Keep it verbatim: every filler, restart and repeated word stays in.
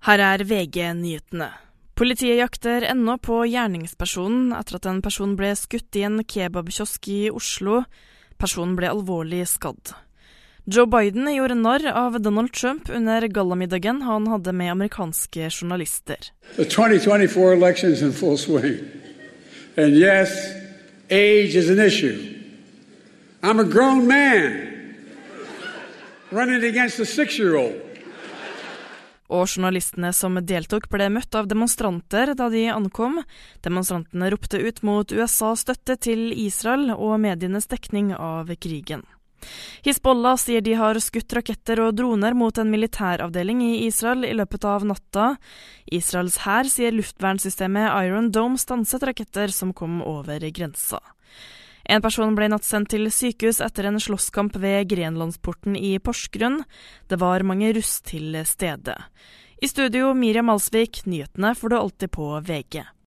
Her er V G-nyhetene. Politiet jakter ennå på gjerningspersonen etter at en person ble skutt i en kebabkiosk i Oslo. Personen ble alvorlig skadd. Joe Biden gjorde narr av Donald Trump under gallamiddagen han hadde med amerikanske journalister. The twenty twenty-four election is in full swing. And yes, age is an issue. I'm a grown man running against a six-year-old. Og journalistene som deltok ble møtt av demonstranter da de ankom. Demonstrantene ropte ut mot U S A's støtte til Israel og medienes dekning av krigen. Hizbollah sier de har skutt raketter og droner mot en militæravdeling i Israel i løpet av natta. Israels hær sier luftvernsystemet Iron Dome stanset raketter som kom over grensa. En person ble natt sendt til sykehus etter en slåsskamp ved Grenlandsporten i Porsgrunn. Det var mange russ til stede. I studio Miriam Alsvik, nyhetene får du alltid på V G.